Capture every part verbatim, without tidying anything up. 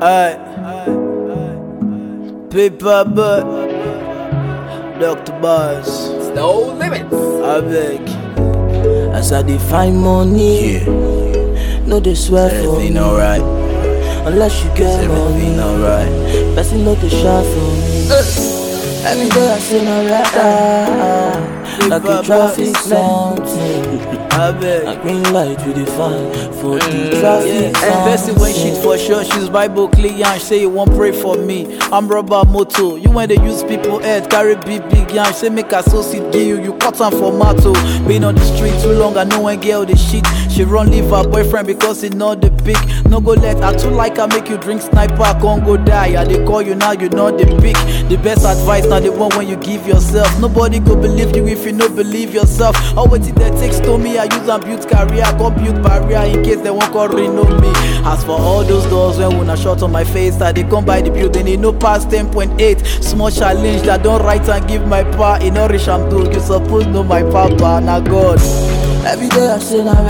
Aye. Paper but Doctor Bars. No limits. I beg. As I define money, Yeah, no they swear for everything me. alright. Unless you get Everything money, alright. person no they share for me. Every day I say no rata, like a traffic something. I beg. A green light with the fine for the traffic. And Bessie when shit for sure, she's Bible clear and say you won't pray for me. I'm rubber moto. You when they use people head, carry big big yarn. Say make associate give you, you cut on for mato. Been on the street too long, I know when girl the shit. She run leave her boyfriend because he know the pick. No go let her too like her make you drink sniper, can't go die. I they call you now, you know the pick. The best advice now the one when you give yourself. Nobody go believe you if you no believe yourself. Oh wait till that takes to me, I use and build career, come build barrier in case they won't call know me. As for all those doors when una shot on my face, that they come by the building, it no pass ten point eight. Small challenge that don't write and give my power. In no rich I'm doing, you suppose know my papa, now God. Every day I say na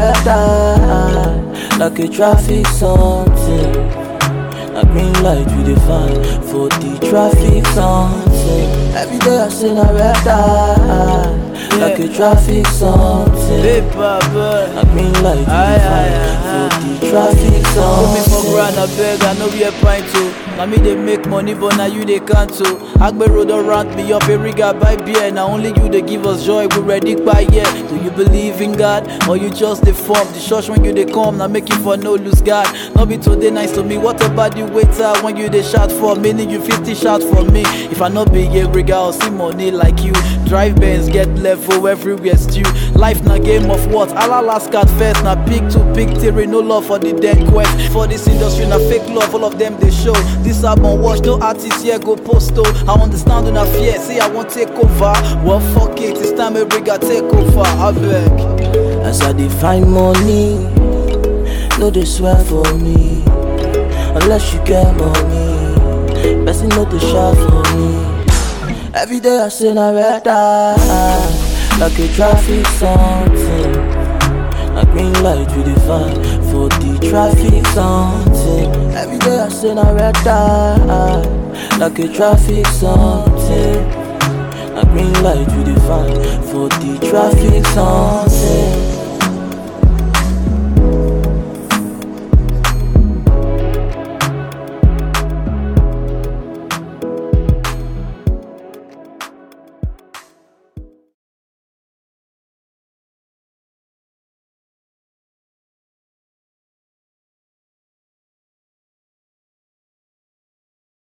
rata, like a traffic something. A green light with the fine for the traffic something. Every day I say na rata, like a traffic something. Paper but A green light with the Aye, fine aye, for the traffic put me for something. grand, I beg, I know we a pint too. Now me they make money, but now you they can't too. Agbero don't rant me up, every guy buy beer. Now only you they give us joy, we ready by yeah. Do you believe in God, or you just the form? The church when you they come, now make you for no lose God. Not be today nice to me, what about the waiter when you they shout for? Meaning you fifty shout for me. If I not be every guy, I'll see money like you. Drive Benz, get level everywhere stew. Life na game of what? All last card first, na pick to pick theory, no love for the dead quest. For this industry, na fake love, all of them they show. This album watch, no artist here go posto. I understand when I fear, say I won't take over. Well fuck it, it's time every guy take over. I beg. As I define money, no they swear for me. Unless you get money, person no they share for me. Every day I say na rata, like a traffic something. A green light with the fine for the traffic something. Every day I say na rata, like a traffic something. A green light with the fine for the traffic something.